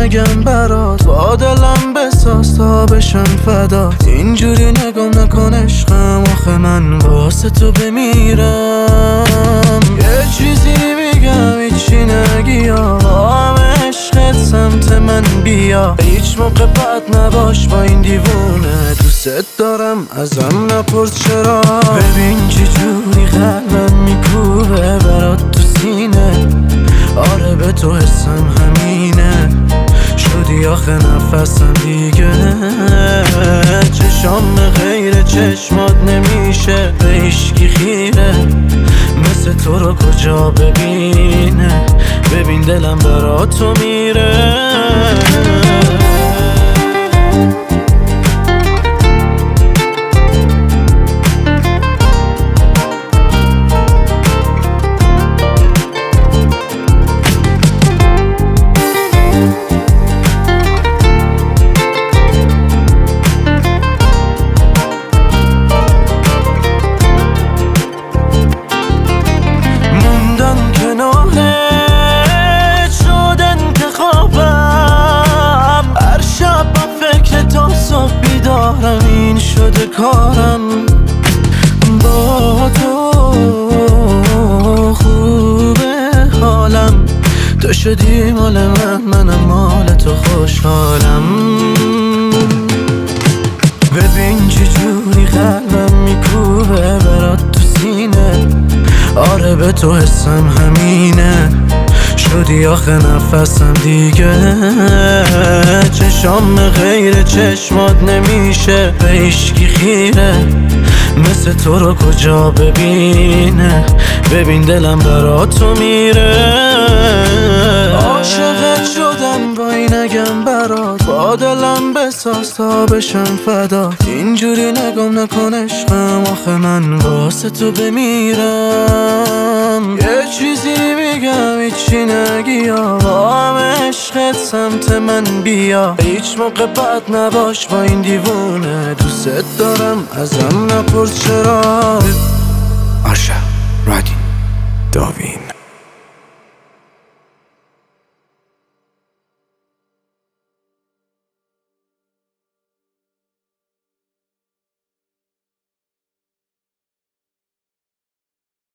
نگم برات، با دلم بساز تا بشم فدات. اینجوری نگم نکن عشقم، آخه من واسه تو بمیرم. یه چیزی میگم هیچی نگی یا هم عشقت سمت من بیا. هیچ موقع بد نباش با این دیوونه، دوست دارم ازم نپرس چرا. ببین چه جوری قلبم میکوبه برات تو سینه، آره به تو حسم همینه. شدی آخه نفسم دیگه، چشام غیر چشمات نمیشه به هیچکی خیره. مثل تو رو کجا ببینه، ببین دلم برات تو میره. این شده کارم با تو، خوبه حالم. تو شدی مال من، منم مال تو خوشحالم. ببین چه جوری قلبم میکوبه برات تو سینه، آره به تو حسم همینه. شدی آخه نفسم دیگه، چشام غیر چشمات نمیشه به هیچکی خیره. مثل تو رو کجا ببینه، ببین دلم برات تو میره. عاشقت شدم وای نگم برات، با دلم بساز تا بشم فدات. اینجوری نگم نکن عشقم، آخه من واسه تو بمیرم. یه چیزی میگم هیچی نگی یا هم عشقت سمت من بیا. هیچ موقع بد نباش با این دیوونه، دوست دارم ازم نپرس چرا. آرشا رادین داوین.